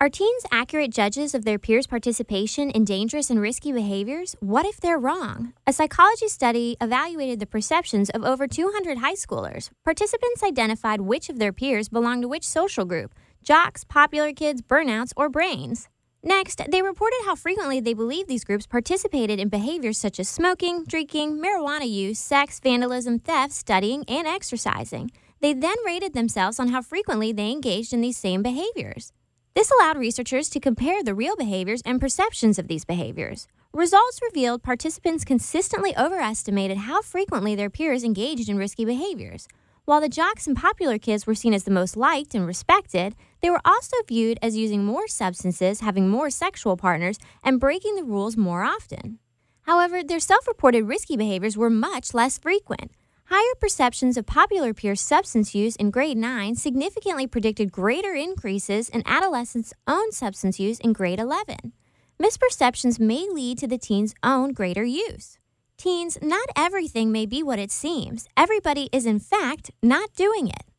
Are teens accurate judges of their peers' participation in dangerous and risky behaviors? What if they're wrong? A psychology study evaluated the perceptions of over 200 high schoolers. Participants identified which of their peers belonged to which social group: jocks, popular kids, burnouts, or brains. Next, they reported how frequently they believed these groups participated in behaviors such as smoking, drinking, marijuana use, sex, vandalism, theft, studying, and exercising. They then rated themselves on how frequently they engaged in these same behaviors. This allowed researchers to compare the real behaviors and perceptions of these behaviors. Results revealed participants consistently overestimated how frequently their peers engaged in risky behaviors. While the jocks and popular kids were seen as the most liked and respected, they were also viewed as using more substances, having more sexual partners, and breaking the rules more often. However, their self-reported risky behaviors were much less frequent. Higher perceptions of popular peer substance use in grade 9 significantly predicted greater increases in adolescents' own substance use in grade 11. Misperceptions may lead to the teens' own greater use. Teens, not everything may be what it seems. Everybody is, in fact, not doing it.